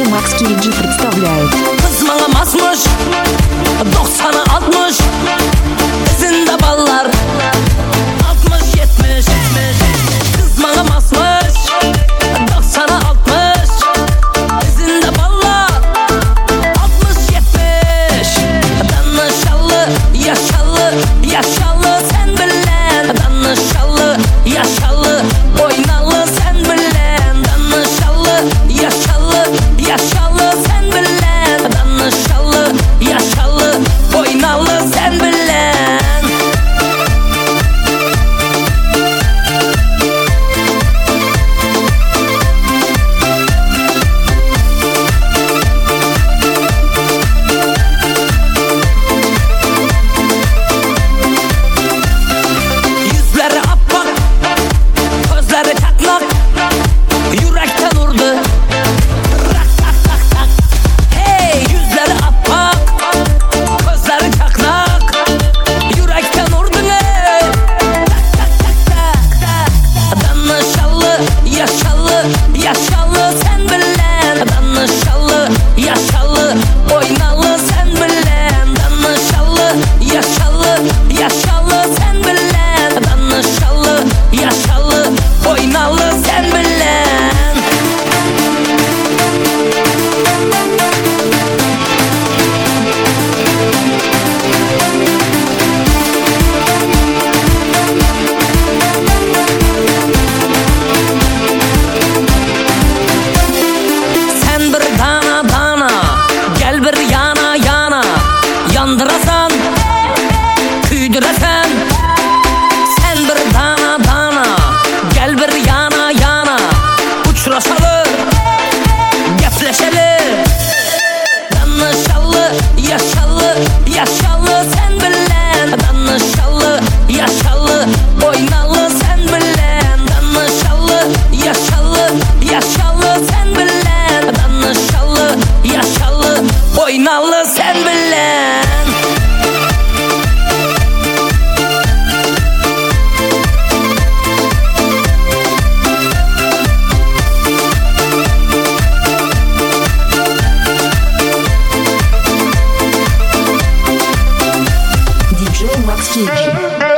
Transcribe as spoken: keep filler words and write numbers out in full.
Макс Кириджи представляет. Kız bana masmış doksanı altmış izinde ballar altmış yetmiş. Kız bana masmış doksanı altmış izinde ballar altmış yetmiş. Danışallı yaşallı yaşallı sen bilen. Danışallı yaşallı oynalı sen bilen. Danışallı yaşallı yaşallı sen bilen. Danışallı yaşallı oynalı sen bilen. Yüzleri appak, gözleri çatlak, yürekten vurdu rak tak tak tak. Hey, yüzleri appak, gözleri çatlak, yürekten vurdu ey. Tak tak tak tak. Danışallı yaşallı yaşallı sen bilen. Danışallı yaşallı oynalı sen bilen. Danışallı yaşallı yaşallı sen bilen. Danışallı yaşallı oynalı sen bilen. Sen bir dana dana gel bir yana yana, yandırasan küydüresen. Sen bir dana dana gel bir yana yana, uçraşalı gepleşeli. Danışallı yaşallı yaşallı sen bilen. Danışallı yaşallı oynalı sen bilen. Danışallı yaşallı yaşallı sen bilen. Danışallı yaşallı oynalı sen bilen. Диджей Макс Кириджи.